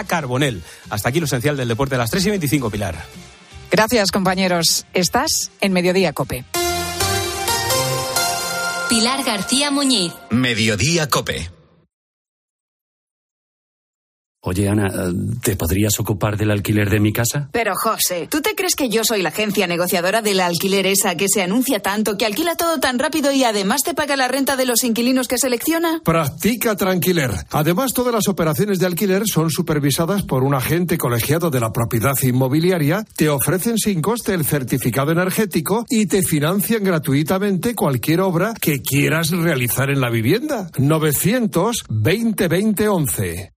Carbonell. Hasta aquí lo esencial del deporte a las 3:25, Pilar. Gracias, compañeros. Estás en Mediodía COPE. Pilar García Muñiz. Mediodía COPE. Oye, Ana, ¿te podrías ocupar del alquiler de mi casa? Pero, José, ¿tú te crees que yo soy la agencia negociadora del alquiler esa que se anuncia tanto, que alquila todo tan rápido y además te paga la renta de los inquilinos que selecciona? Practica Tranquiler. Además, todas las operaciones de alquiler son supervisadas por un agente colegiado de la propiedad inmobiliaria, te ofrecen sin coste el certificado energético y te financian gratuitamente cualquier obra que quieras realizar en la vivienda. 900-20-20-11.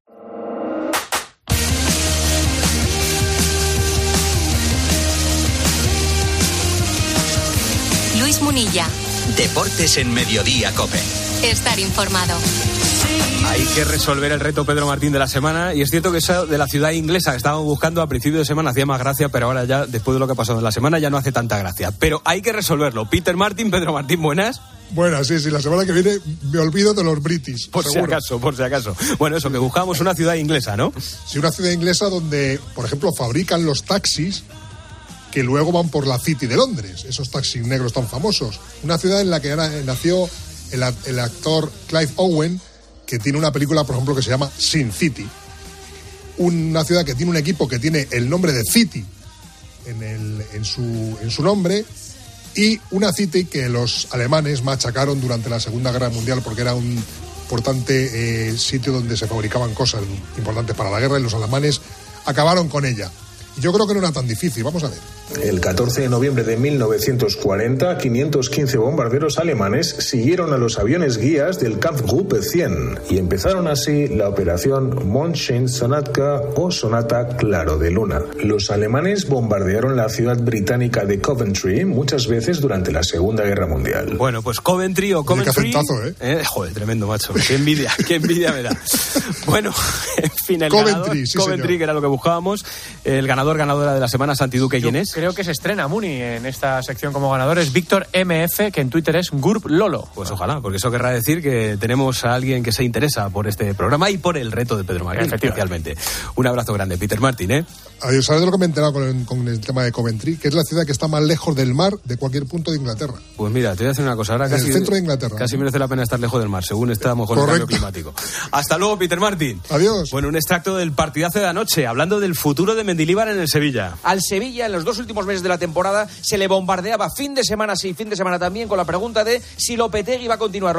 Luis Munilla. Deportes en Mediodía COPE. Estar informado. Hay que resolver el reto Pedro Martín de la semana, y es cierto que eso de la ciudad inglesa que estábamos buscando a principio de semana hacía más gracia, pero ahora ya, después de lo que ha pasado en la semana, ya no hace tanta gracia. Pero hay que resolverlo. Peter Martin, Pedro Martín, buenas. Buenas, sí, la semana que viene me olvido de los British. Por si acaso. Bueno, eso, que buscábamos una ciudad inglesa, ¿no? Sí, una ciudad inglesa donde, por ejemplo, fabrican los taxis que luego van por la City de Londres, esos taxis negros tan famosos. Una ciudad en la que nació el actor Clive Owen, que tiene una película, por ejemplo, que se llama Sin City. Una ciudad que tiene un equipo que tiene el nombre de City en su nombre, y una City que los alemanes machacaron durante la Segunda Guerra Mundial porque era un importante sitio donde se fabricaban cosas importantes para la guerra, y los alemanes acabaron con ella. Yo creo que no era tan difícil, vamos a ver. El 14 de noviembre de 1940, 515 bombarderos alemanes siguieron a los aviones guías del Kampfgruppe 100 y empezaron así la operación Mondschein Sonatka o Sonata Claro de Luna. Los alemanes bombardearon la ciudad británica de Coventry muchas veces durante la Segunda Guerra Mundial. Bueno, pues Coventry o Coventry... Qué acentazo, joder, tremendo, macho. Qué envidia me da. Bueno, en fin, el Coventry, ganador, sí, Coventry, señor. Que era lo que buscábamos. El ganadora de la semana, Santi Duque, ¿quién es? Creo que se estrena Muni en esta sección como ganador. Es Víctor MF, que en Twitter es Gurb Lolo. Pues ojalá, porque eso querrá decir que tenemos a alguien que se interesa por este programa y por el reto de Pedro Martín, especialmente. Un abrazo grande, Peter Martín, ¿eh? Adiós, ¿sabes de lo que me he enterado con el tema de Coventry? Que es la ciudad que está más lejos del mar de cualquier punto de Inglaterra. Pues mira, te voy a decir una cosa. Ahora en el centro de Inglaterra. Casi merece la pena estar lejos del mar, según estamos con el cambio climático. Hasta luego, Peter Martín. Adiós. Bueno, un extracto del partidazo de anoche, hablando del futuro de Mendilibar en el Sevilla. Al Sevilla, en los 2 últimos meses de la temporada, se le bombardeaba fin de semana sí, fin de semana también, con la pregunta de si Lopetegui va a continuar.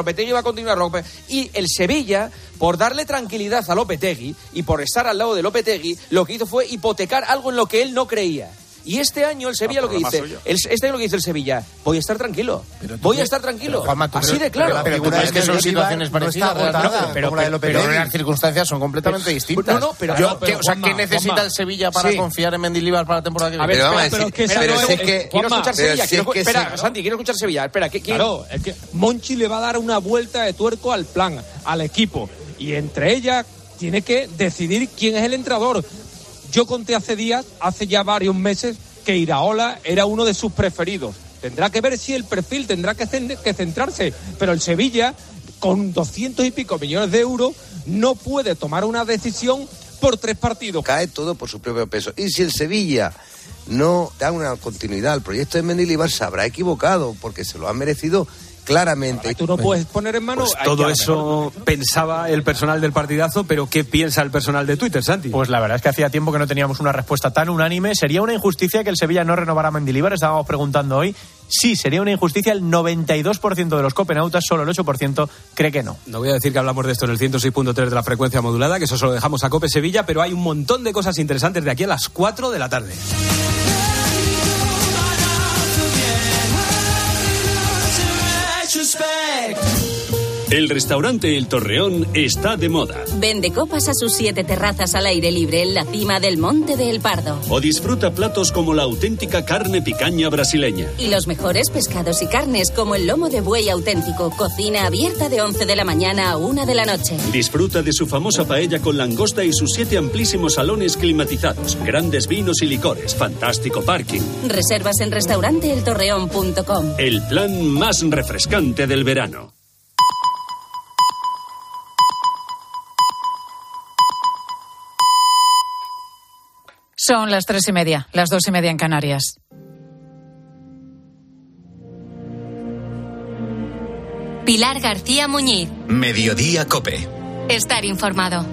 Y el Sevilla, por darle tranquilidad a Lopetegui y por estar al lado de Lopetegui, lo que hizo fue hipotecar algo en lo que él no creía. Y este año el Sevilla lo que dice el Sevilla, voy a estar tranquilo. Juanma, así de claro. Pero es que son situaciones parecidas. Pero las circunstancias son completamente distintas. ¿Qué necesita el Sevilla para confiar en Mendilibar para la temporada que viene? Quiero escuchar Sevilla. Espera, Santi, quiero escuchar Sevilla. Espera, Claro, es que Monchi le va a dar una vuelta de tuerco al plan, al equipo. Y entre ellas tiene que decidir quién es el entrenador. Yo conté hace ya varios meses, que Iraola era uno de sus preferidos. Tendrá que ver si el perfil tendrá que centrarse, pero el Sevilla, con 200 y pico millones de euros, no puede tomar una decisión por 3 partidos. Cae todo por su propio peso. Y si el Sevilla no da una continuidad al proyecto de Mendilibar, se habrá equivocado, porque se lo ha merecido claramente. Ahora, tú no puedes poner en mano... Pues todo eso pensaba el personal del partidazo, pero ¿qué piensa el personal de Twitter, Santi? Pues la verdad es que hacía tiempo que no teníamos una respuesta tan unánime. ¿Sería una injusticia que el Sevilla no renovara a Mendilibar? Estábamos preguntando hoy. Sí, sería una injusticia. El 92% de los copenautas, solo el 8% cree que no. No voy a decir que hablamos de esto en el 106.3 de la frecuencia modulada, que eso se lo dejamos a Cope Sevilla, pero hay un montón de cosas interesantes de aquí a las 4 de la tarde. El restaurante El Torreón está de moda. Vende copas a sus 7 terrazas al aire libre en la cima del Monte de El Pardo. O disfruta platos como la auténtica carne picaña brasileña. Y los mejores pescados y carnes como el lomo de buey auténtico. Cocina abierta de 11 de la mañana a 1 de la noche. Disfruta de su famosa paella con langosta y sus 7 amplísimos salones climatizados. Grandes vinos y licores. Fantástico parking. Reservas en restauranteeltorreón.com. El plan más refrescante del verano. Son las 3:30, las 2:30 en Canarias. Pilar García Muñiz. Mediodía COPE. Estar informado.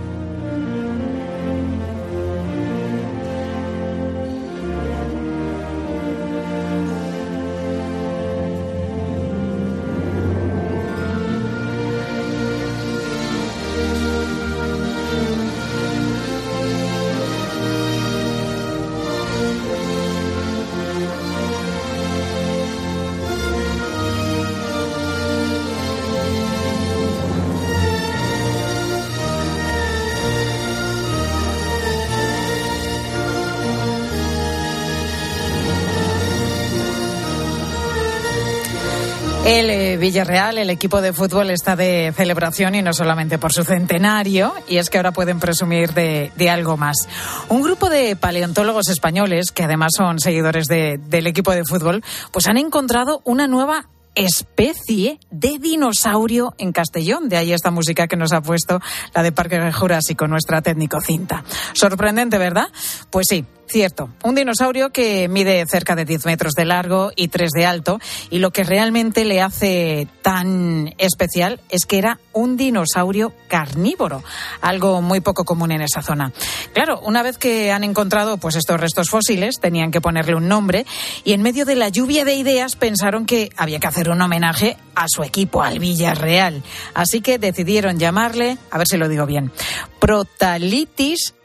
El Villarreal, el equipo de fútbol, está de celebración y no solamente por su centenario, y es que ahora pueden presumir de algo más. Un grupo de paleontólogos españoles, que además son seguidores del equipo de fútbol, pues han encontrado una nueva especie de dinosaurio en Castellón. De ahí esta música que nos ha puesto la de Parque Jurásico, nuestra técnico Cinta. Sorprendente, ¿verdad? Pues sí, cierto. Un dinosaurio que mide cerca de 10 metros de largo y 3 de alto, y lo que realmente le hace tan especial es que era un dinosaurio carnívoro, algo muy poco común en esa zona. Claro, una vez que han encontrado pues estos restos fósiles, tenían que ponerle un nombre, y en medio de la lluvia de ideas pensaron que había que hacer un homenaje a su equipo, al Villarreal. Así que decidieron llamarle, a ver si lo digo bien, Protalitis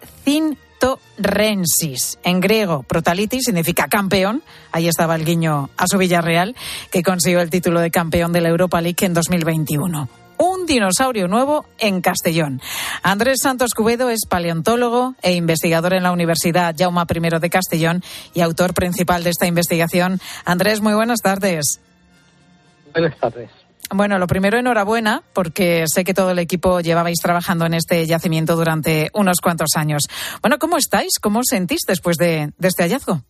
Zintorensis. En griego, protalitis significa campeón. Ahí estaba el guiño a su Villarreal, que consiguió el título de campeón de la Europa League en 2021. Un dinosaurio nuevo en Castellón. Andrés Santos Cubedo es paleontólogo e investigador en la Universidad Jaume I de Castellón y autor principal de esta investigación. Andrés, muy buenas tardes. Buenas tardes. Bueno, lo primero, enhorabuena, porque sé que todo el equipo llevabais trabajando en este yacimiento durante unos cuantos años. Bueno, ¿cómo estáis? ¿Cómo os sentís después de este hallazgo?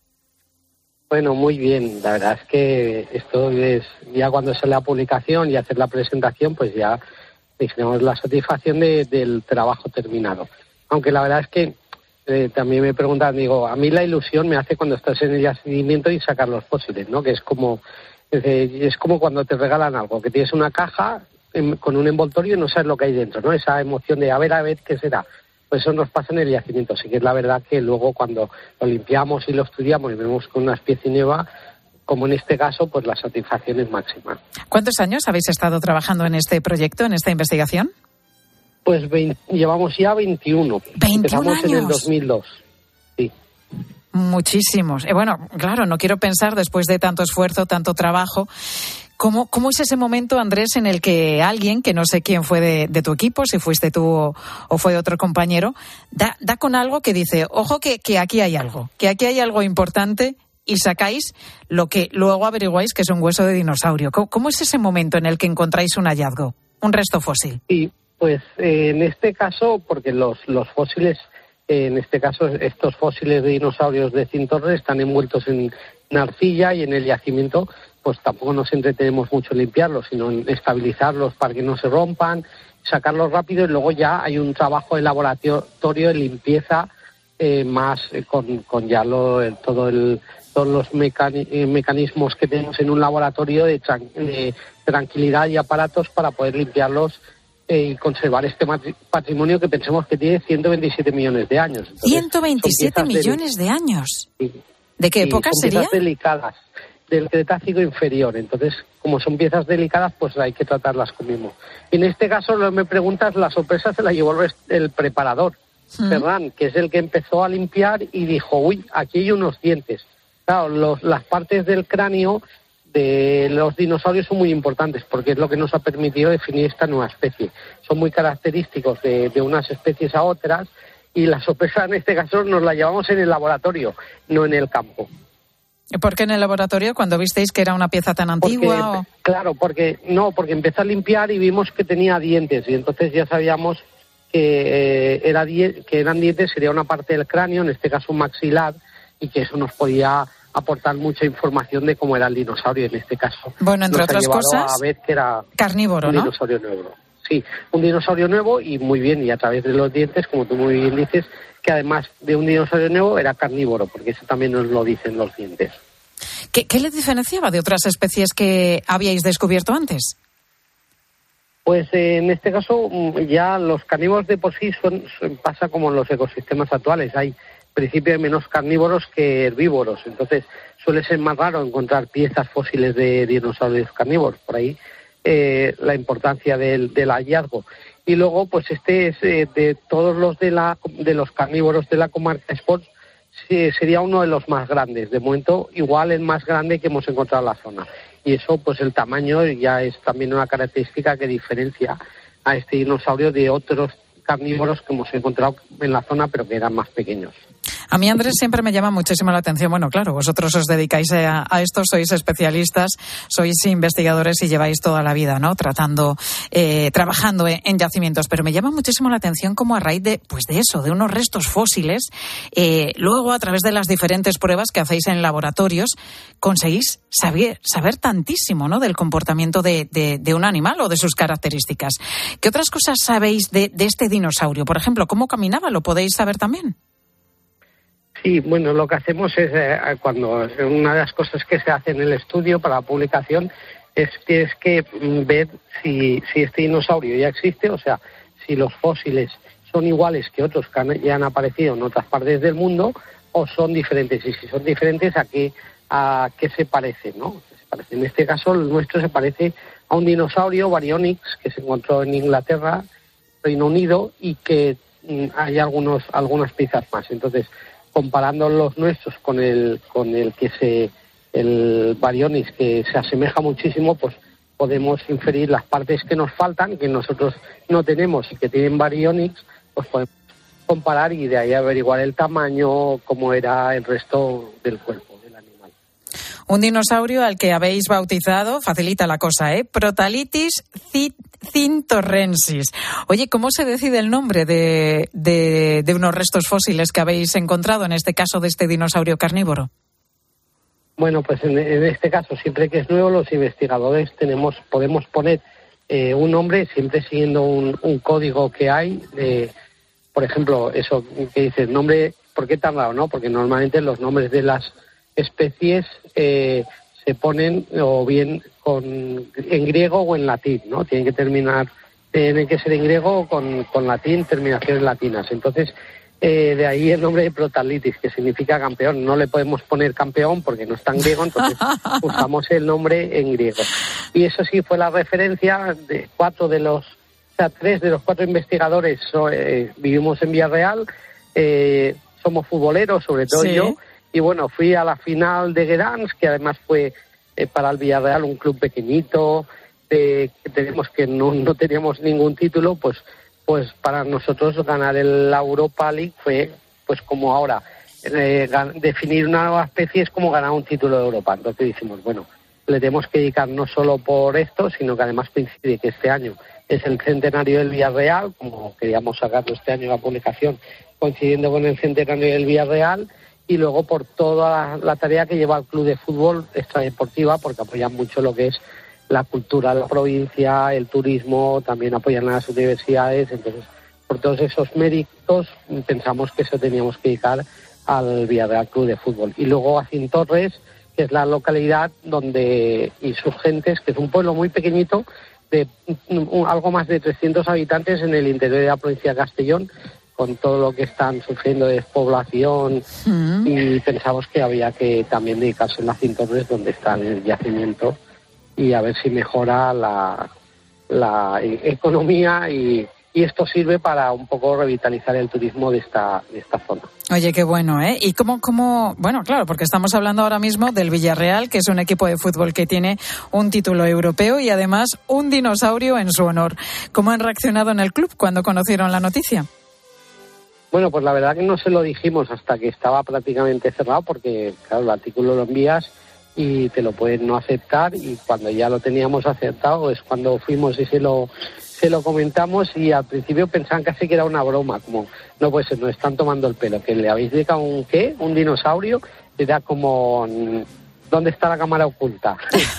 Bueno, muy bien. La verdad es que esto es, ya cuando sale la publicación y hacer la presentación, pues ya tenemos la satisfacción del trabajo terminado. Aunque la verdad es que también me preguntan, digo, a mí la ilusión me hace cuando estás en el yacimiento y sacar los fósiles, ¿no? Que es como cuando te regalan algo, que tienes una caja con un envoltorio y no sabes lo que hay dentro, ¿no? Esa emoción de a ver qué será. Pues eso nos pasa en el yacimiento. Sí que es la verdad que luego cuando lo limpiamos y lo estudiamos y vemos con una especie nueva, como en este caso, pues la satisfacción es máxima. ¿Cuántos años habéis estado trabajando en este proyecto, en esta investigación? Pues llevamos ya 21. 21 Empezamos años. En el 2002. Sí. Muchísimos. Bueno, claro, no quiero pensar después de tanto esfuerzo, tanto trabajo. ¿Cómo es ese momento, Andrés, en el que alguien, que no sé quién fue de tu equipo, si fuiste tú o fue otro compañero, da con algo que dice, ojo que aquí hay algo, que aquí hay algo importante, y sacáis lo que luego averiguáis que es un hueso de dinosaurio? ¿Cómo es ese momento en el que encontráis un hallazgo, un resto fósil? Sí, pues en este caso, porque los fósiles, en este caso estos fósiles de dinosaurios de Zintorres están envueltos en arcilla, y en el yacimiento pues tampoco nos entretenemos mucho en limpiarlos, sino en estabilizarlos para que no se rompan, sacarlos rápido, y luego ya hay un trabajo de laboratorio de limpieza más con ya todos los mecanismos que tenemos en un laboratorio de tranquilidad y aparatos para poder limpiarlos y conservar este patrimonio que pensemos que tiene 127 millones de años. Entonces, 127 millones de años. Sí. ¿De qué época sería? Piezas delicadas, del Cretácico inferior. Entonces, como son piezas delicadas, pues hay que tratarlas con mimo. Y en este caso, me preguntas, la sorpresa se la llevó el preparador, Ferran, que es el que empezó a limpiar y dijo, uy, aquí hay unos dientes. Claro, las partes del cráneo de los dinosaurios son muy importantes porque es lo que nos ha permitido definir esta nueva especie. Son muy característicos de unas especies a otras, y la sorpresa en este caso nos la llevamos en el laboratorio, no en el campo. ¿Por qué en el laboratorio, cuando visteis que era una pieza tan antigua? Claro, porque empecé a limpiar y vimos que tenía dientes, y entonces ya sabíamos que eran dientes, sería una parte del cráneo, en este caso un maxilar, y que eso nos podía aportar mucha información de cómo era el dinosaurio en este caso. Bueno, entre otras cosas, a ver que era carnívoro, ¿no? Un dinosaurio nuevo. Sí, un dinosaurio nuevo, y muy bien, y a través de los dientes, como tú muy bien dices, que además de un dinosaurio nuevo era carnívoro, porque eso también nos lo dicen los dientes. ¿Qué le diferenciaba de otras especies que habíais descubierto antes? Pues en este caso ya los carnívoros de por sí pasa como en los ecosistemas actuales. Hay en principio menos carnívoros que herbívoros, entonces suele ser más raro encontrar piezas fósiles de dinosaurios carnívoros. Por ahí la importancia del hallazgo. Y luego, pues este es de todos los de los carnívoros de la comarca Sports, sería uno de los más grandes. De momento, igual el más grande que hemos encontrado en la zona. Y eso, pues el tamaño ya es también una característica que diferencia a este dinosaurio de otros carnívoros que hemos encontrado en la zona, pero que eran más pequeños. A mí, Andrés, siempre me llama muchísimo la atención. Bueno, claro, vosotros os dedicáis a esto, sois especialistas, sois investigadores y lleváis toda la vida, ¿no? Trabajando en yacimientos. Pero me llama muchísimo la atención cómo a raíz de eso, de unos restos fósiles, luego a través de las diferentes pruebas que hacéis en laboratorios, conseguís saber tantísimo, ¿no? Del comportamiento de un animal o de sus características. ¿Qué otras cosas sabéis de este dinosaurio? Por ejemplo, ¿cómo caminaba? ¿Lo podéis saber también? Sí, bueno, lo que hacemos es, cuando una de las cosas que se hace en el estudio para la publicación es que ver si este dinosaurio ya existe, o sea, si los fósiles son iguales que otros que ya han aparecido en otras partes del mundo o son diferentes, y si son diferentes, a qué se parecen, ¿no? En este caso, el nuestro se parece a un dinosaurio, Baryonyx, que se encontró en Inglaterra, Reino Unido, y que hay algunas piezas más. Entonces, comparando los nuestros con el Baryonyx, que se asemeja muchísimo, pues podemos inferir las partes que nos faltan, que nosotros no tenemos y que tienen Baryonyx, pues podemos comparar y de ahí averiguar el tamaño, cómo era el resto del cuerpo del animal. Un dinosaurio al que habéis bautizado, facilita la cosa, Protalithis zintorrensis. Oye, ¿cómo se decide el nombre de unos restos fósiles que habéis encontrado, en este caso de este dinosaurio carnívoro? Bueno, pues en este caso, siempre que es nuevo, los investigadores podemos poner un nombre, siempre siguiendo un código que hay. Por ejemplo, eso que dices, nombre, ¿por qué tan raro, no? Porque normalmente los nombres de las especies se ponen o bien en griego o en latín, ¿no? Tienen que ser en griego o con latín, terminaciones latinas. Entonces, de ahí el nombre de Protalithis, que significa campeón. No le podemos poner campeón porque no está en griego, entonces usamos el nombre en griego. Y eso sí fue la referencia de 3 de los 4 investigadores vivimos en Villarreal, somos futboleros, sobre todo ¿sí? Yo. Y bueno, fui a la final de Guerans, que además fue para el Villarreal un club pequeñito, que no teníamos ningún título, pues para nosotros ganar la Europa League fue pues como ahora, definir una nueva especie es como ganar un título de Europa. Entonces dijimos, bueno, le tenemos que dedicar no solo por esto, sino que además coincide que este año es el centenario del Villarreal, como queríamos sacarlo este año la publicación, coincidiendo con el centenario del Villarreal, y luego por toda la tarea que lleva el club de fútbol extradeportiva, porque apoyan mucho lo que es la cultura de la provincia, el turismo, también apoyan a las universidades. Entonces, por todos esos méritos, pensamos que eso teníamos que dedicar al Villarreal Club de Fútbol. Y luego a Cintorres, que es la localidad y sus gentes, que es un pueblo muy pequeñito, de algo más de 300 habitantes en el interior de la provincia de Castellón, con todo lo que están sufriendo de despoblación, y pensamos que había que también dedicarse a las Cintorres, donde está el yacimiento, y a ver si mejora la economía y esto sirve para un poco revitalizar el turismo de esta zona. Oye, qué bueno, ¿eh? Y cómo, bueno, claro, porque estamos hablando ahora mismo del Villarreal, que es un equipo de fútbol que tiene un título europeo y además un dinosaurio en su honor. ¿Cómo han reaccionado en el club cuando conocieron la noticia? Bueno, pues la verdad que no se lo dijimos hasta que estaba prácticamente cerrado, porque claro, el artículo lo envías y te lo pueden no aceptar, y cuando ya lo teníamos aceptado es cuando fuimos y se lo comentamos, y al principio pensaban casi que era una broma, como no puede ser, nos están tomando el pelo, que le habéis dedicado un dinosaurio. Era como, ¿dónde está la cámara oculta?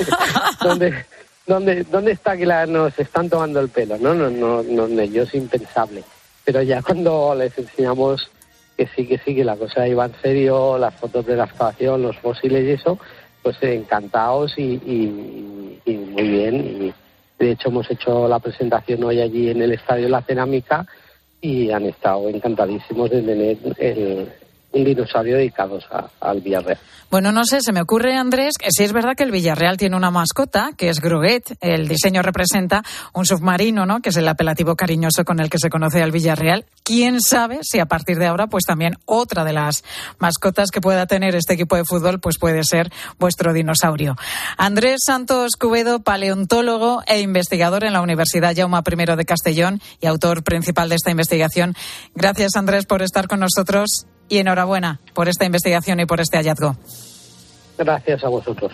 ¿Dónde está que nos están tomando el pelo? No, yo es impensable. Pero ya cuando les enseñamos que la cosa iba en serio, las fotos de la excavación, los fósiles y eso, pues encantados y muy bien. Y de hecho hemos hecho la presentación hoy allí en el Estadio La Cerámica y han estado encantadísimos de tener un dinosaurio dedicado al Villarreal. Bueno, no sé, se me ocurre, Andrés, que sí es verdad que el Villarreal tiene una mascota, que es Groguet. El diseño representa un submarino, ¿no?, que es el apelativo cariñoso con el que se conoce al Villarreal. ¿Quién sabe si a partir de ahora, pues también otra de las mascotas que pueda tener este equipo de fútbol, pues puede ser vuestro dinosaurio? Andrés Santos Cubedo, paleontólogo e investigador en la Universidad Jaume I de Castellón y autor principal de esta investigación. Gracias, Andrés, por estar con nosotros. Y enhorabuena por esta investigación y por este hallazgo. Gracias a vosotros.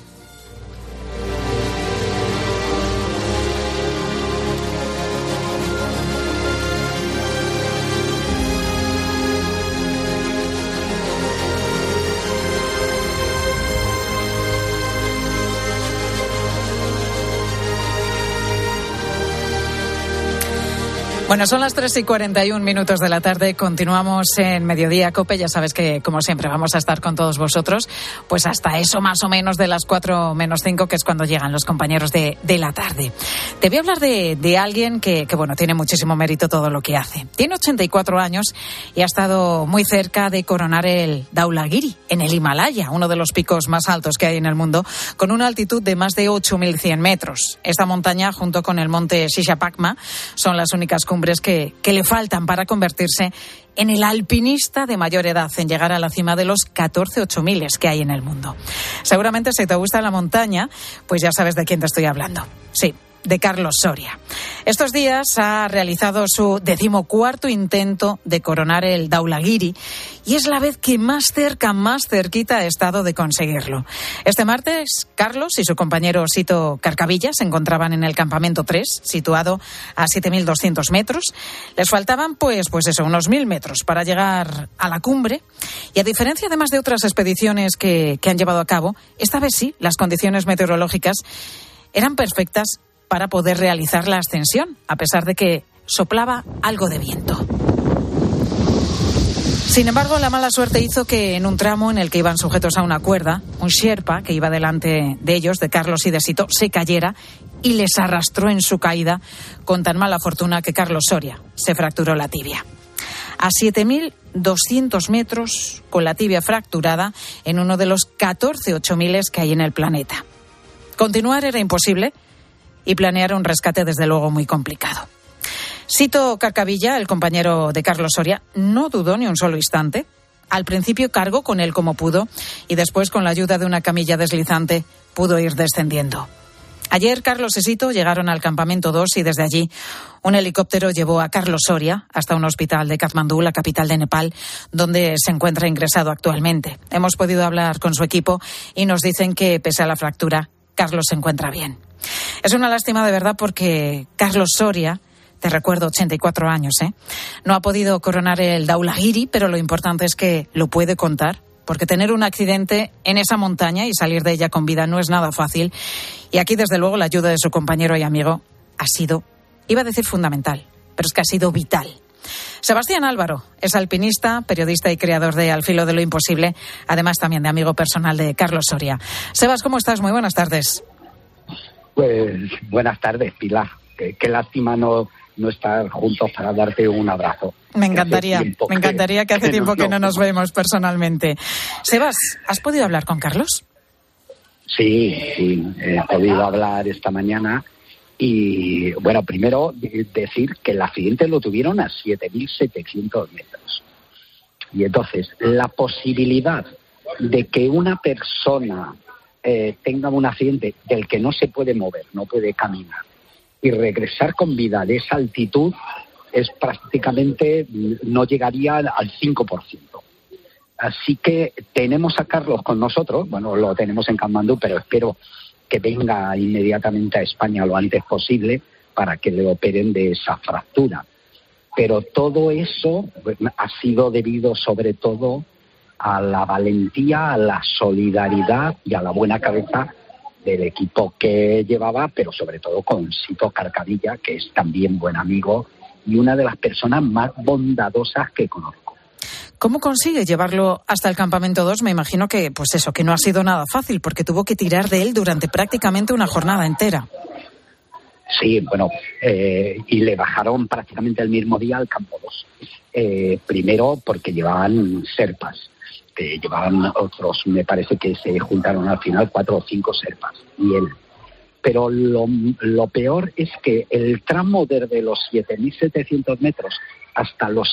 Bueno, son las 3:41 de la tarde. Continuamos en Mediodía COPE. Ya sabes que, como siempre, vamos a estar con todos vosotros, pues hasta eso más o menos de las 4 menos 5, que es cuando llegan los compañeros de la tarde. Te voy a hablar de alguien que, bueno, tiene muchísimo mérito todo lo que hace. Tiene 84 años y ha estado muy cerca de coronar el Dhaulagiri en el Himalaya, uno de los picos más altos que hay en el mundo, con una altitud de más de 8.100 metros. Esta montaña, junto con el monte Shishapakma, son las únicas cumbres que le faltan para convertirse en el alpinista de mayor edad en llegar a la cima de los 14 8000 que hay en el mundo. Seguramente, si te gusta la montaña, pues ya sabes de quién te estoy hablando. Sí, de Carlos Soria. Estos días ha realizado su 14º intento de coronar el Dhaulagiri y es la vez que más cerquita ha estado de conseguirlo. Este martes, Carlos y su compañero Sito Carcavilla se encontraban en el campamento 3, situado a 7.200 metros. Les faltaban, pues eso, unos 1.000 metros para llegar a la cumbre. Y a diferencia, además de otras expediciones que han llevado a cabo, esta vez sí, las condiciones meteorológicas eran perfectas para poder realizar la ascensión, a pesar de que soplaba algo de viento. Sin embargo, la mala suerte hizo que en un tramo en el que iban sujetos a una cuerda, un Sherpa que iba delante de ellos, de Carlos y de Sito, se cayera y les arrastró en su caída, con tan mala fortuna que Carlos Soria se fracturó la tibia. A 7.200 metros, con la tibia fracturada en uno de los 14 8000 que hay en el planeta. Continuar era imposible y planear un rescate, desde luego, muy complicado. Sito Carcavilla, el compañero de Carlos Soria, no dudó ni un solo instante. Al principio cargó con él como pudo y después, con la ayuda de una camilla deslizante, pudo ir descendiendo. Ayer Carlos y Sito llegaron al campamento 2 y desde allí un helicóptero llevó a Carlos Soria hasta un hospital de Katmandú, la capital de Nepal, donde se encuentra ingresado actualmente. Hemos podido hablar con su equipo y nos dicen que, pese a la fractura, Carlos se encuentra bien. Es una lástima, de verdad, porque Carlos Soria, te recuerdo, 84 años, no ha podido coronar el Dhaulagiri, pero lo importante es que lo puede contar, porque tener un accidente en esa montaña y salir de ella con vida no es nada fácil. Y aquí, desde luego, la ayuda de su compañero y amigo ha sido, iba a decir fundamental, pero es que ha sido vital. Sebastián Álvaro es alpinista, periodista y creador de Al filo de lo imposible, además también de amigo personal de Carlos Soria. Sebas, ¿cómo estás? Muy buenas tardes. Pues buenas tardes, Pilar. Qué lástima no estar juntos para darte un abrazo. Me encantaría que hace tiempo que no nos vemos personalmente. Sebas, ¿has podido hablar con Carlos? Sí, he podido hablar esta mañana y, bueno, primero decir que el accidente lo tuvieron a 7.700 metros. Y entonces, la posibilidad de que una persona tenga un accidente del que no se puede mover, no puede caminar, y regresar con vida de esa altitud es prácticamente, no llegaría al 5%. Así que tenemos a Carlos con nosotros, bueno, lo tenemos en Katmandú, pero espero que venga inmediatamente a España lo antes posible para que le operen de esa fractura. Pero todo eso ha sido debido sobre todo a la valentía, a la solidaridad y a la buena cabeza del equipo que llevaba, pero sobre todo con Sito Carcavilla, que es también buen amigo y una de las personas más bondadosas que conozco. ¿Cómo consigue llevarlo hasta el campamento 2? Me imagino que, pues eso, que no ha sido nada fácil, porque tuvo que tirar de él durante prácticamente una jornada entera. Sí, bueno, y le bajaron prácticamente el mismo día al campo 2. Primero porque llevaban serpas, que llevaban otros, me parece que se juntaron al final 4 o 5 serpas, y él. Pero lo peor es que el tramo desde los 7.700 metros hasta los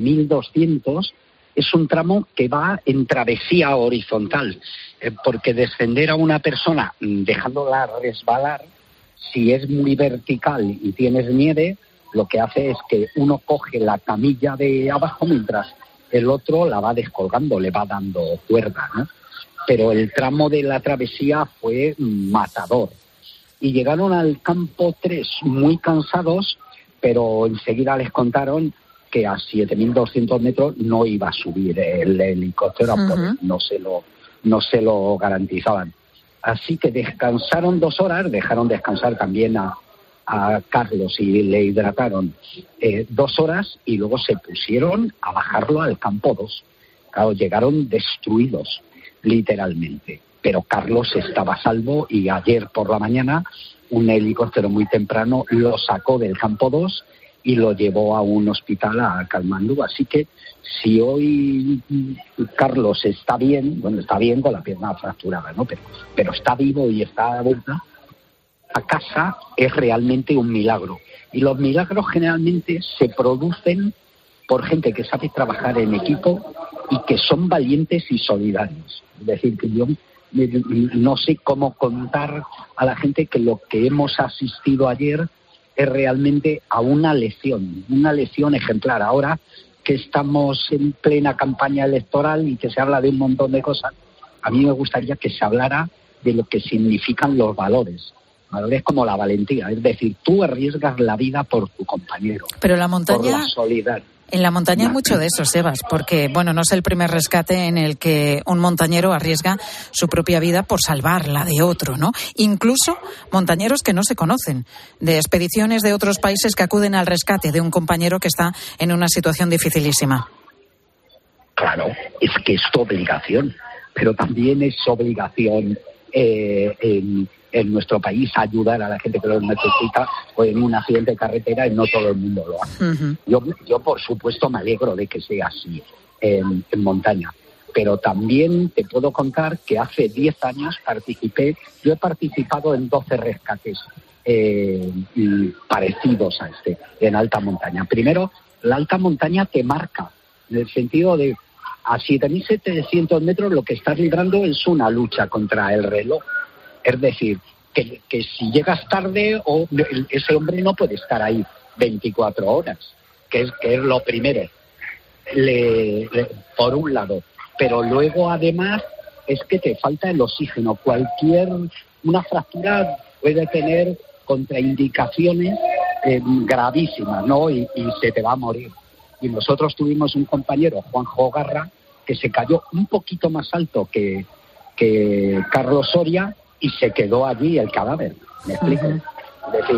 7.200 es un tramo que va en travesía horizontal, porque descender a una persona dejándola resbalar, si es muy vertical y tienes nieve, lo que hace es que uno coge la camilla de abajo mientras el otro la va descolgando, le va dando cuerda, ¿no? Pero el tramo de la travesía fue matador. Y llegaron al campo 3 muy cansados, pero enseguida les contaron que a 7.200 metros no iba a subir el helicóptero, porque no se lo garantizaban. Así que descansaron 2 horas, dejaron descansar también a Carlos y le hidrataron 2 horas, y luego se pusieron a bajarlo al campo 2. Claro, llegaron destruidos, literalmente. Pero Carlos estaba a salvo, y ayer por la mañana un helicóptero muy temprano lo sacó del campo 2 y lo llevó a un hospital, a Katmandú. Así que si hoy Carlos está bien, bueno, está bien con la pierna fracturada, ¿no? Pero está vivo y está a vuelta a casa, es realmente un milagro. Y los milagros generalmente se producen por gente que sabe trabajar en equipo y que son valientes y solidarios. Es decir, que yo no sé cómo contar a la gente que lo que hemos asistido ayer es realmente a una lección ejemplar. Ahora que estamos en plena campaña electoral y que se habla de un montón de cosas, a mí me gustaría que se hablara de lo que significan los valores. Valores como la valentía, es decir, tú arriesgas la vida por tu compañero. Pero la montaña, por la solidaridad. En la montaña hay mucho de eso, Sebas, porque, bueno, no es el primer rescate en el que un montañero arriesga su propia vida por salvar la de otro, ¿no? Incluso montañeros que no se conocen, de expediciones de otros países que acuden al rescate de un compañero que está en una situación dificilísima. Claro, es que es tu obligación, pero también es obligación en nuestro país ayudar a la gente que lo necesita, o en un accidente de carretera, y no todo el mundo lo hace. Uh-huh. Yo por supuesto me alegro de que sea así en montaña, pero también te puedo contar que hace 10 años yo he participado en 12 rescates parecidos a este, en alta montaña. Primero, la alta montaña te marca, en el sentido de a 7.700 metros lo que estás librando es una lucha contra el reloj. Es decir, que si llegas tarde, ese hombre no puede estar ahí 24 horas, que es lo primero, por un lado. Pero luego, además, es que te falta el oxígeno. Una fractura puede tener contraindicaciones gravísimas, ¿no? Y se te va a morir. Y nosotros tuvimos un compañero, Juanjo Garra, que se cayó un poquito más alto que Carlos Soria, y se quedó allí el cadáver, ¿me explico? Uh-huh. Es decir,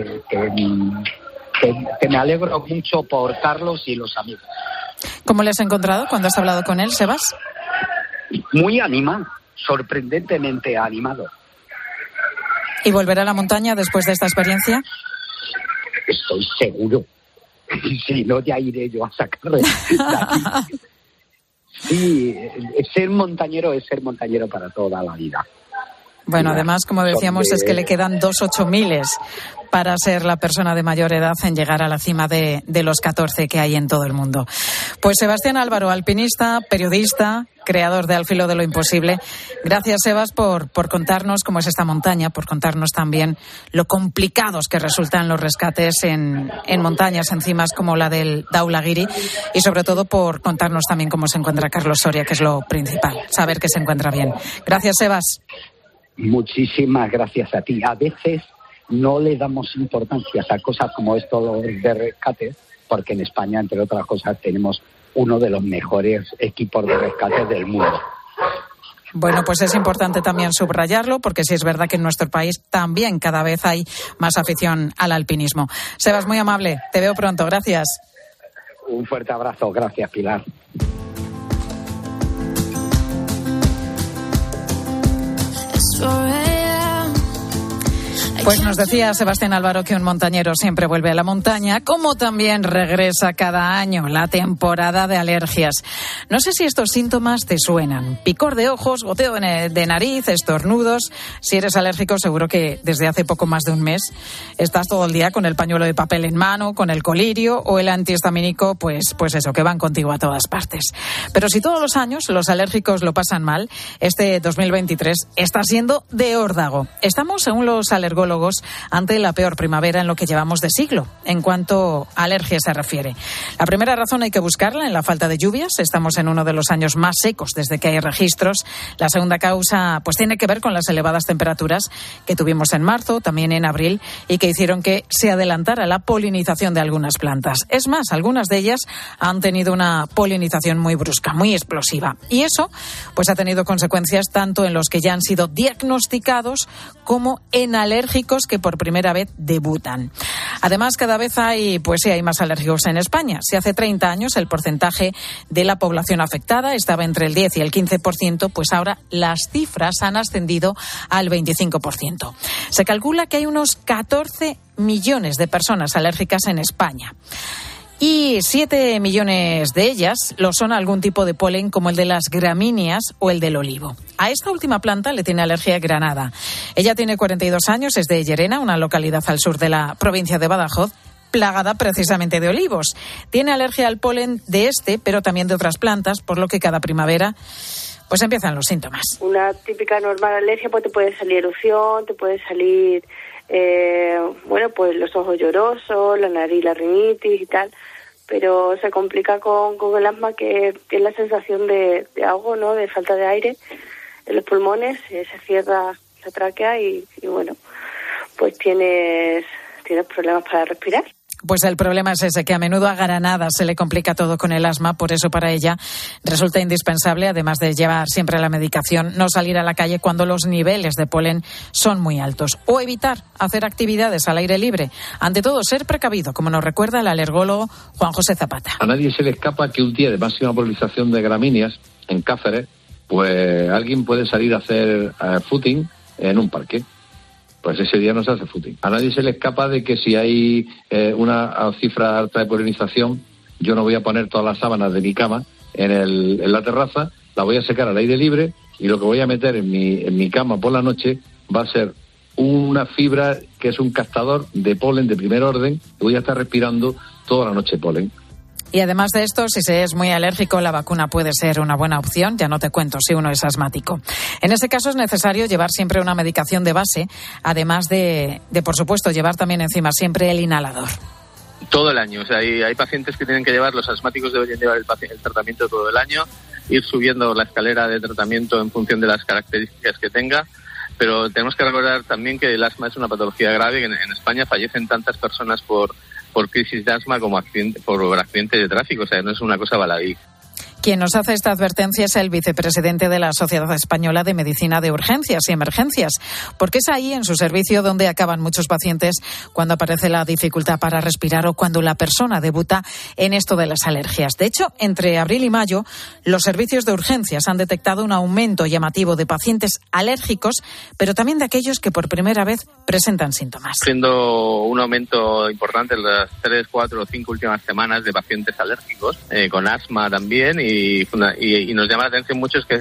que me alegro mucho por Carlos y los amigos. ¿Cómo le has encontrado cuando has hablado con él, Sebas? Muy animado, sorprendentemente animado. ¿Y volverá a la montaña después de esta experiencia? Estoy seguro. Si no, ya iré yo a sacarle de aquí. Sí, ser montañero es ser montañero para toda la vida. Bueno, además, como decíamos, es que le quedan 2 8000 para ser la persona de mayor edad en llegar a la cima de los 14 que hay en todo el mundo. Pues Sebastián Álvaro, alpinista, periodista, creador de Al filo de lo imposible. Gracias, Sebas, por contarnos cómo es esta montaña, por contarnos también lo complicados que resultan los rescates en montañas, en cimas como la del Dhaulagiri, y sobre todo por contarnos también cómo se encuentra Carlos Soria, que es lo principal, saber que se encuentra bien. Gracias, Sebas. Muchísimas gracias a ti. A veces no le damos importancia a cosas como esto de rescate, porque en España, entre otras cosas, tenemos uno de los mejores equipos de rescate del mundo. Bueno, pues es importante también subrayarlo, porque sí es verdad que en nuestro país también cada vez hay más afición al alpinismo. Sebas, muy amable, te veo pronto, gracias. Un fuerte abrazo, gracias, Pilar. Pues nos decía Sebastián Álvaro que un montañero siempre vuelve a la montaña, como también regresa cada año la temporada de alergias. No sé si estos síntomas te suenan. Picor de ojos, goteo de nariz, estornudos. Si eres alérgico, seguro que desde hace poco más de un mes estás todo el día con el pañuelo de papel en mano, con el colirio o el antihistamínico, pues eso, que van contigo a todas partes. Pero si todos los años los alérgicos lo pasan mal, este 2023 está siendo de órdago. Estamos, según los alergólogos, ante la peor primavera en lo que llevamos de siglo, en cuanto a alergias se refiere. La primera razón hay que buscarla en la falta de lluvias. Estamos en uno de los años más secos desde que hay registros. La segunda causa pues tiene que ver con las elevadas temperaturas que tuvimos en marzo, también en abril, y que hicieron que se adelantara la polinización de algunas plantas. Es más, algunas de ellas han tenido una polinización muy brusca, muy explosiva. Y eso pues ha tenido consecuencias tanto en los que ya han sido diagnosticados como en alérgicos que por primera vez debutan. Además, cada vez hay más alérgicos en España. Si hace 30 años el porcentaje de la población afectada estaba entre el 10 y el 15%, pues ahora las cifras han ascendido al 25%. Se calcula que hay unos 14 millones de personas alérgicas en España. Y 7 millones de ellas lo son a algún tipo de polen como el de las gramíneas o el del olivo. A esta última planta le tiene alergia Granada. Ella tiene 42 años, es de Llerena, una localidad al sur de la provincia de Badajoz, plagada precisamente de olivos. Tiene alergia al polen de este, pero también de otras plantas, por lo que cada primavera pues empiezan los síntomas. Una típica normal alergia, pues te puede salir erupción, te puede salir pues los ojos llorosos, la nariz, la rinitis y tal, pero se complica con el asma, que es la sensación de ahogo, ¿no? De falta de aire en los pulmones, se cierra la tráquea y pues tienes problemas para respirar. Pues el problema es ese, que a menudo a Granada se le complica todo con el asma, por eso para ella resulta indispensable, además de llevar siempre la medicación, no salir a la calle cuando los niveles de polen son muy altos, o evitar hacer actividades al aire libre. Ante todo, ser precavido, como nos recuerda el alergólogo Juan José Zapata. A nadie se le escapa que un día de máxima polinización de gramíneas en Cáceres, pues alguien puede salir a hacer footing en un parque. Pues ese día no se hace footing. A nadie se le escapa de que si hay una cifra alta de polinización, yo no voy a poner todas las sábanas de mi cama en la terraza, la voy a secar al aire libre y lo que voy a meter en mi cama por la noche va a ser una fibra que es un captador de polen de primer orden, y voy a estar respirando toda la noche polen. Y además de esto, si se es muy alérgico, la vacuna puede ser una buena opción. Ya no te cuento si uno es asmático. En ese caso es necesario llevar siempre una medicación de base, además de por supuesto, llevar también encima siempre el inhalador. Todo el año. O sea, hay pacientes que tienen que llevar, los asmáticos deberían llevar el tratamiento todo el año, ir subiendo la escalera de tratamiento en función de las características que tenga. Pero tenemos que recordar también que el asma es una patología grave, que en España fallecen tantas personas por crisis de asma como por accidentes de tráfico, o sea, no es una cosa baladí. Quien nos hace esta advertencia es el vicepresidente de la Sociedad Española de Medicina de Urgencias y Emergencias, porque es ahí, en su servicio, donde acaban muchos pacientes cuando aparece la dificultad para respirar o cuando la persona debuta en esto de las alergias. De hecho, entre abril y mayo, los servicios de urgencias han detectado un aumento llamativo de pacientes alérgicos, pero también de aquellos que por primera vez presentan síntomas. Siendo un aumento importante en las 3, 4 o 5 últimas semanas de pacientes alérgicos, con asma también, y nos llama la atención mucho que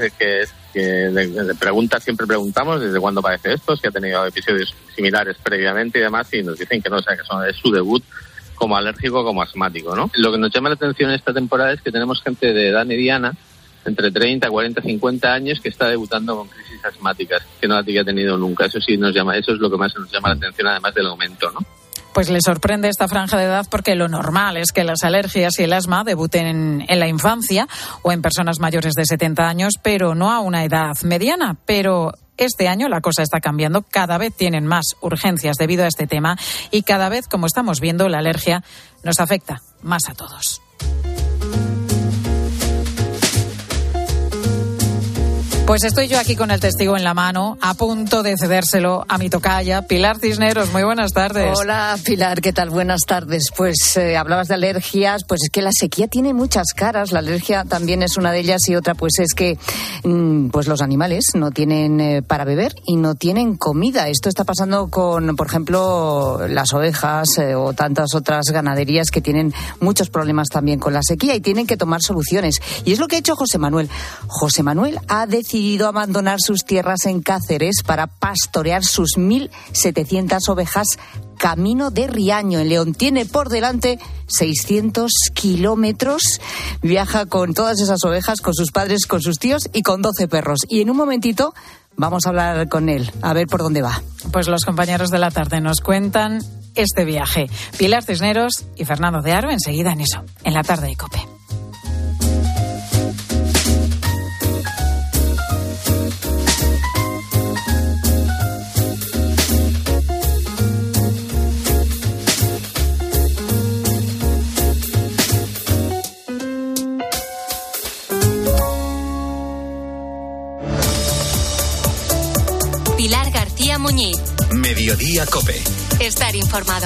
de preguntas siempre preguntamos desde cuándo padece esto, si ha tenido episodios similares previamente y demás, y nos dicen que no, o sea, que es su debut como alérgico, como asmático, ¿no? Lo que nos llama la atención esta temporada es que tenemos gente de edad mediana, entre 30, 40, 50 años, que está debutando con crisis asmáticas, que no la había tenido nunca. Eso sí eso es lo que más nos llama la atención, además del aumento, ¿no? Pues le sorprende esta franja de edad porque lo normal es que las alergias y el asma debuten en la infancia o en personas mayores de 70 años, pero no a una edad mediana. Pero este año la cosa está cambiando, cada vez tienen más urgencias debido a este tema y cada vez, como estamos viendo, la alergia nos afecta más a todos. Pues estoy yo aquí con el testigo en la mano, a punto de cedérselo a mi tocaya, Pilar Cisneros. Muy buenas tardes. Hola, Pilar, ¿qué tal? Buenas tardes. Pues hablabas de alergias, pues es que la sequía tiene muchas caras. La alergia también es una de ellas y otra pues es que pues los animales no tienen para beber y no tienen comida. Esto está pasando con, por ejemplo, las ovejas o tantas otras ganaderías que tienen muchos problemas también con la sequía y tienen que tomar soluciones. Y es lo que ha hecho José Manuel. José Manuel ha decidido abandonar sus tierras en Cáceres para pastorear sus 1.700 ovejas camino de Riaño, en León. Tiene por delante 600 kilómetros. Viaja con todas esas ovejas, con sus padres, con sus tíos y con 12 perros. Y en un momentito vamos a hablar con él, a ver por dónde va. Pues los compañeros de la tarde nos cuentan este viaje. Pilar Cisneros y Fernando de Aro enseguida en eso, en la tarde de COPE. Pilar García Muñiz. Mediodía COPE. Estar informado.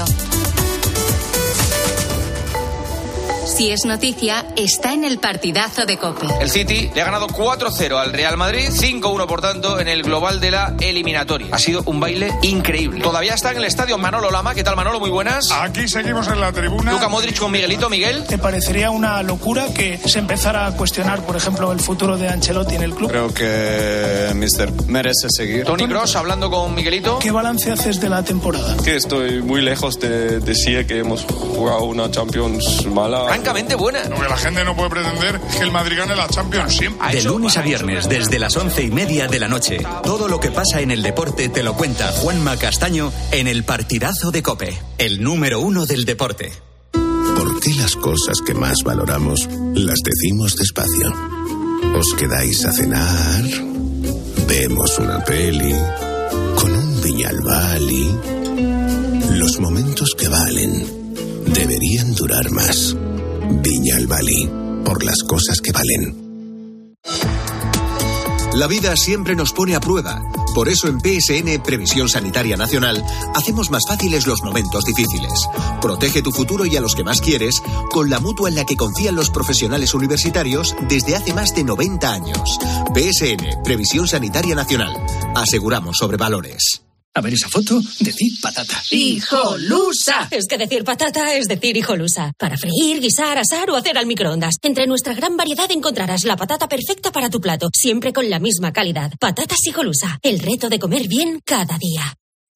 Si es noticia, está en el partidazo de COPE. El City le ha ganado 4-0 al Real Madrid, 5-1 por tanto en el global de la eliminatoria. Ha sido un baile increíble. Todavía está en el estadio Manolo Lama. ¿Qué tal, Manolo? Muy buenas. Aquí seguimos en la tribuna. Luka Modric con Miguelito. Miguel. ¿Te parecería una locura que se empezara a cuestionar, por ejemplo, el futuro de Ancelotti en el club? Creo que Mister merece seguir. Toni Kroos hablando con Miguelito. ¿Qué balance haces de la temporada? Que estoy muy lejos de decir que hemos jugado una Champions mala. Francamente buena. Lo que la gente no puede pretender es que el Madrid gane la Champions siempre. De lunes a viernes, desde las 11:30 de la noche. Todo lo que pasa en el deporte te lo cuenta Juanma Castaño en el partidazo de COPE. El número 1 del deporte. ¿Por qué las cosas que más valoramos las decimos despacio? ¿Os quedáis a cenar? ¿Vemos una peli? ¿Con un Viñalbali? Los momentos que valen deberían durar más. Viñalbali, por las cosas que valen. La vida siempre nos pone a prueba. Por eso en PSN, Previsión Sanitaria Nacional, hacemos más fáciles los momentos difíciles. Protege tu futuro y a los que más quieres con la mutua en la que confían los profesionales universitarios desde hace más de 90 años. PSN, Previsión Sanitaria Nacional. Aseguramos sobre valores. A ver esa foto, decir patata. ¡Hijolusa! Es que decir patata es decir hijolusa. Para freír, guisar, asar o hacer al microondas. Entre nuestra gran variedad encontrarás la patata perfecta para tu plato, siempre con la misma calidad. Patatas Hijolusa, el reto de comer bien cada día.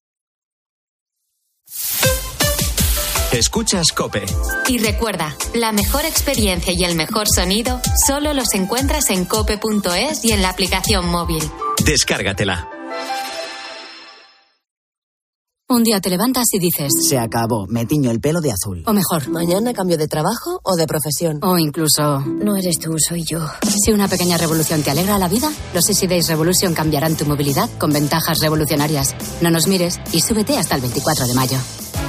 Escuchas COPE. Y recuerda, la mejor experiencia y el mejor sonido solo los encuentras en cope.es y en la aplicación móvil. Descárgatela. Un día te levantas y dices... Se acabó, me tiño el pelo de azul. O mejor... Mañana cambio de trabajo o de profesión. O incluso... No eres tú, soy yo. Si una pequeña revolución te alegra la vida, los Easy Days Revolution cambiarán tu movilidad con ventajas revolucionarias. No nos mires y súbete hasta el 24 de mayo.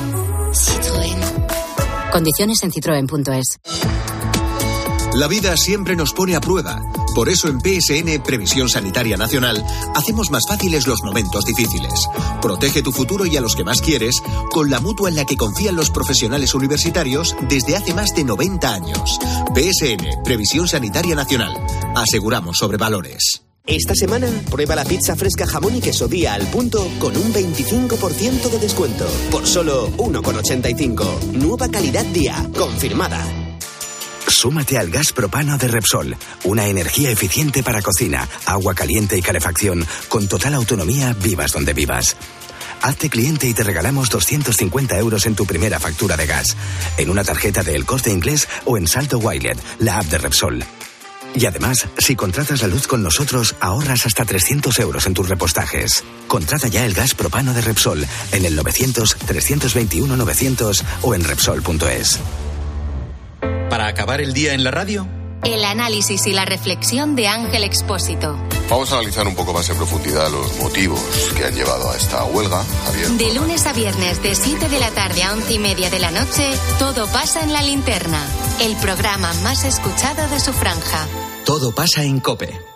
Citroën. Condiciones en citroen.es. La vida siempre nos pone a prueba. Por eso en PSN, Previsión Sanitaria Nacional, hacemos más fáciles los momentos difíciles. Protege tu futuro y a los que más quieres con la mutua en la que confían los profesionales universitarios desde hace más de 90 años. PSN, Previsión Sanitaria Nacional. Aseguramos sobre valores. Esta semana, prueba la pizza fresca jamón y queso día al punto con un 25% de descuento. Por solo 1,85. Nueva calidad día, confirmada. Súmate al gas propano de Repsol, una energía eficiente para cocina, agua caliente y calefacción, con total autonomía, vivas donde vivas. Hazte cliente y te regalamos 250 euros en tu primera factura de gas, en una tarjeta de El Corte Inglés o en Salto Wireless, la app de Repsol. Y además, si contratas la luz con nosotros, ahorras hasta 300 euros en tus repostajes. Contrata ya el gas propano de Repsol en el 900-321-900 o en Repsol.es. Para acabar el día en la radio, el análisis y la reflexión de Ángel Expósito. Vamos a analizar un poco más en profundidad los motivos que han llevado a esta huelga, Javier. De lunes a viernes, de 7 de la tarde a 11:30 de la noche, todo pasa en La Linterna, el programa más escuchado de su franja. Todo pasa en COPE.